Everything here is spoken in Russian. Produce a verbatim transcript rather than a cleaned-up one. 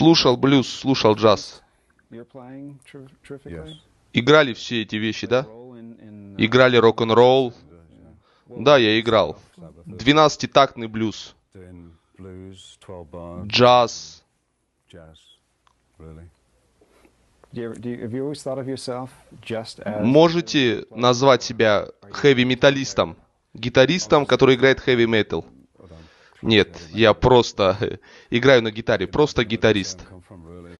Слушал блюз, слушал джаз. Играли все эти вещи, да? Играли рок-н-ролл. Да, я играл. Двенадцатитактный блюз. Джаз. Можете назвать себя хэви-металлистом? Гитаристом, который играет хэви-метал? Нет, я просто играю на гитаре, просто гитарист.